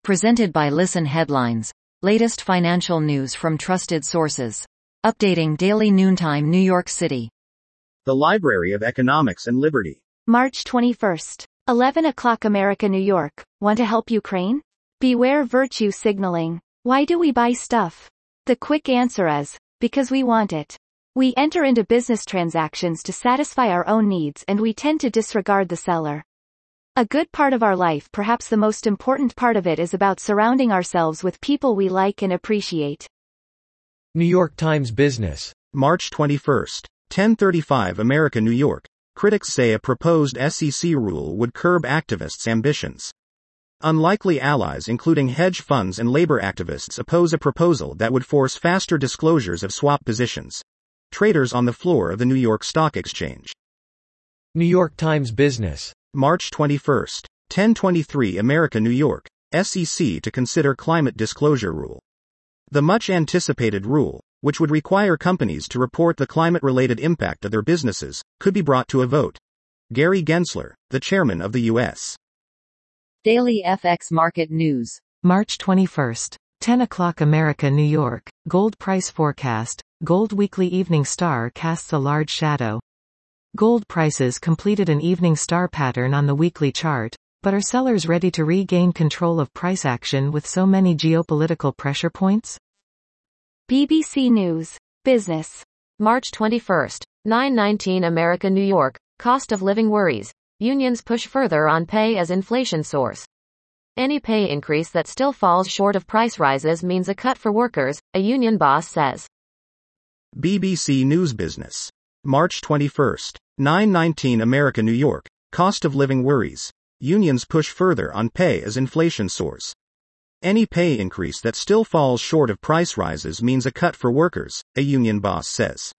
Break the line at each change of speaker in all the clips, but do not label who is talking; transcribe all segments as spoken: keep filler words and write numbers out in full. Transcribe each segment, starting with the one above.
Presented by Listen Headlines. Latest financial news from trusted sources. Updating daily noontime New York City.
The Library of Economics and Liberty.
March twenty-first. eleven o'clock America, New York. Want to help Ukraine? Beware virtue signaling. Why do we buy stuff? The quick answer is, because we want it. We enter into business transactions to satisfy our own needs and we tend to disregard the seller. A good part of our life, perhaps the most important part of it, is about surrounding ourselves with people we like and appreciate.
New York Times Business.
March twenty-first. ten thirty-five America, New York. Critics say a proposed S E C rule would curb activists' ambitions. Unlikely allies including hedge funds and labor activists oppose a proposal that would force faster disclosures of swap positions. Traders on the floor of the New York Stock Exchange.
New York Times Business.
March twenty-first. ten twenty-three America, New York. S E C to consider climate disclosure rule. The much-anticipated rule, which would require companies to report the climate-related impact of their businesses, could be brought to a vote. Gary Gensler, the chairman of the U S
Daily F X Market News.
March twenty-first. ten o'clock America, New York. Gold price forecast. Gold Weekly Evening Star casts a large shadow. Gold prices completed an evening star pattern on the weekly chart, but are sellers ready to regain control of price action with so many geopolitical pressure points?
B B C News. Business.
March twenty-first. nine nineteen America, New York. Cost of living worries. Unions push further on pay as inflation soars. Any pay increase that still falls short of price rises means a cut for workers, a union boss says.
B B C News Business. March twenty-first. nine nineteen America, New York. Cost of living worries. Unions push further on pay as inflation soars. Any pay increase that still falls short of price rises means a cut for workers, a union boss says.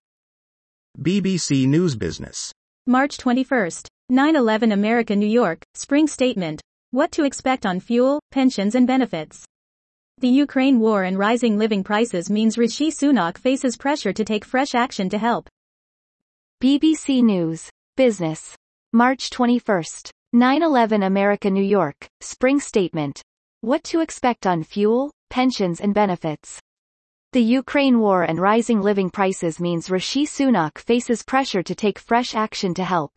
B B C News Business.
March twenty-first. nine eleven America, New York. Spring statement. What to expect on fuel, pensions and benefits. The Ukraine war and rising living prices means Rishi Sunak faces pressure to take fresh action to help.
B B C News. Business. March twenty-first. nine eleven America, New York. Spring statement. What to expect on fuel, pensions and benefits. The Ukraine war and rising living prices means Rishi Sunak faces pressure to take fresh action to help.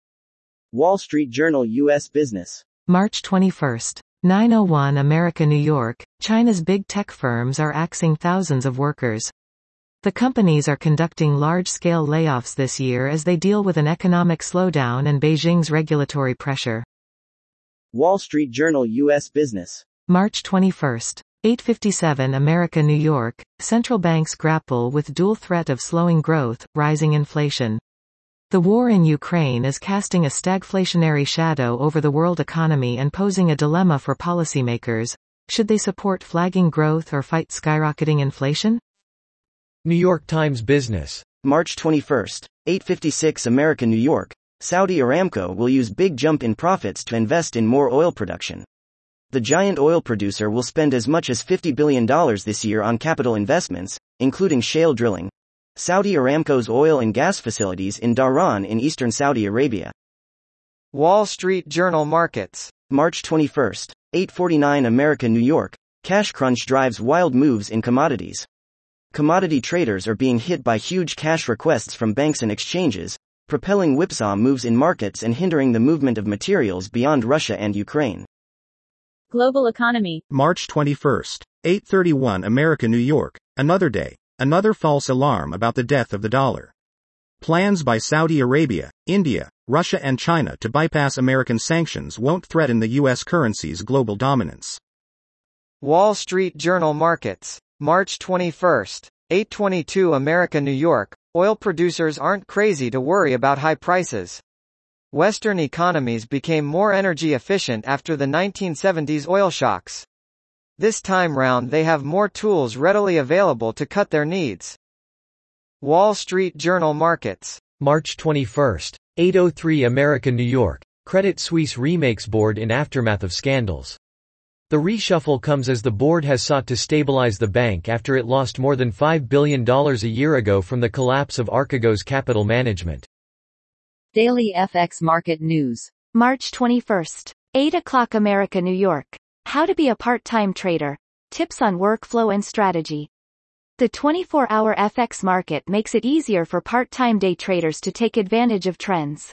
Wall Street Journal U S Business.
March twenty-first. nine oh one America, New York. China's big tech firms are axing thousands of workers. The companies are conducting large-scale layoffs this year as they deal with an economic slowdown and Beijing's regulatory pressure.
Wall Street Journal U S Business.
March twenty-first. eight fifty-seven America, New York. Central banks grapple with dual threat of slowing growth, rising inflation. The war in Ukraine is casting a stagflationary shadow over the world economy and posing a dilemma for policymakers. Should they support flagging growth or fight skyrocketing inflation?
New York Times Business.
March twenty-first. eight fifty-six America, New York. Saudi Aramco will use big jump in profits to invest in more oil production. The giant oil producer will spend as much as fifty billion dollars this year on capital investments, including shale drilling. Saudi Aramco's oil and gas facilities in Dhahran in eastern Saudi Arabia.
Wall Street Journal Markets.
March twenty-first. eight forty-nine America, New York. Cash crunch drives wild moves in commodities. Commodity traders are being hit by huge cash requests from banks and exchanges, propelling whipsaw moves in markets and hindering the movement of materials beyond Russia and Ukraine.
Global economy.
March twenty-first. eight thirty-one America, New York. Another day. Another false alarm about the death of the dollar. Plans by Saudi Arabia, India, Russia and China to bypass American sanctions won't threaten the U S currency's global dominance.
Wall Street Journal Markets. March twenty-first. eight twenty-two America, New York. Oil producers aren't crazy to worry about high prices. Western economies became more energy efficient after the nineteen seventies oil shocks. This time round they have more tools readily available to cut their needs. Wall Street Journal Markets.
March twenty-first. eight oh three America, New York. Credit Suisse remakes board in aftermath of scandals. The reshuffle comes as the board has sought to stabilize the bank after it lost more than five billion dollars a year ago from the collapse of Archegos Capital Management.
Daily F X Market News.
March twenty-first. eight o'clock America, New York. How to be a part-time trader. Tips on workflow and strategy. The twenty-four hour F X market makes it easier for part-time day traders to take advantage of trends.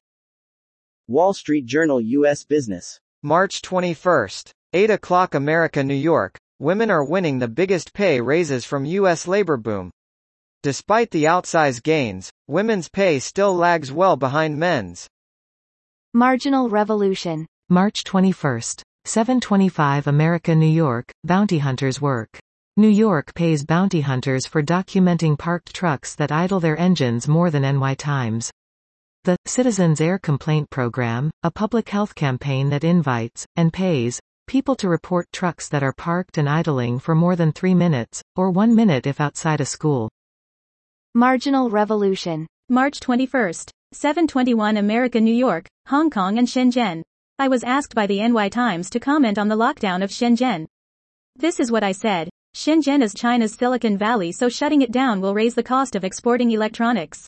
Wall Street Journal U S Business.
March twenty-first. eight o'clock America New York. Women are winning the biggest pay raises from U S labor boom. Despite the outsized gains, women's pay still lags well behind men's.
Marginal Revolution.
March twenty-first. seven twenty-five America New York, bounty hunters work. New York pays bounty hunters for documenting parked trucks that idle their engines more than N Y Times. The Citizens Air Complaint Program, a public health campaign that invites, and pays, people to report trucks that are parked and idling for more than three minutes, or one minute if outside a school.
Marginal Revolution.
March twenty-first. seven twenty-one America New York, Hong Kong and Shenzhen. I was asked by the N Y Times to comment on the lockdown of Shenzhen. This is what I said. Shenzhen is China's Silicon Valley, so shutting it down will raise the cost of exporting electronics.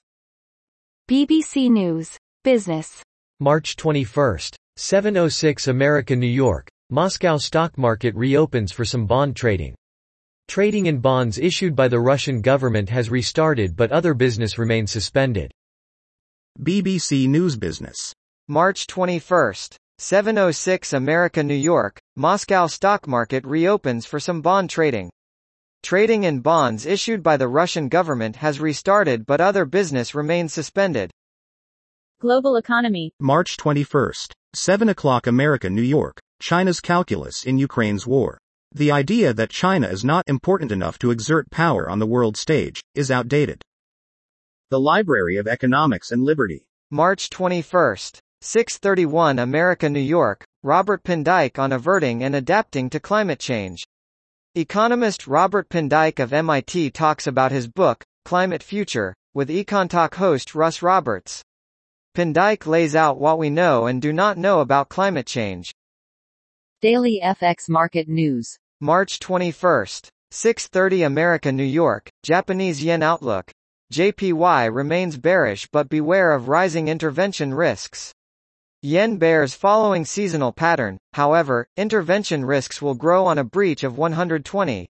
B B C News. Business.
March twenty-first. seven oh six America New York. Moscow stock market reopens for some bond trading. Trading in bonds issued by the Russian government has restarted, but other business remains suspended.
B B C News Business.
March twenty-first. seven oh six America New York. Moscow stock market reopens for some bond trading. Trading in bonds issued by the Russian government has restarted, but other business remains suspended.
Global economy.
March twenty-first. seven o'clock America New York. China's calculus in Ukraine's war. The idea that China is not important enough to exert power on the world stage is outdated. The Library of Economics and Liberty.
March twenty-first. six thirty-one America New York. Robert Pindyck on averting and adapting to climate change. Economist Robert Pindyck of M I T talks about his book, Climate Future, with EconTalk host Russ Roberts. Pindyck lays out what we know and do not know about climate change.
Daily F X Market News.
March twenty-first. six thirty America New York. Japanese yen outlook. J P Y remains bearish, but beware of rising intervention risks. Yen bears following seasonal pattern, however, intervention risks will grow on a breach of one hundred twenty.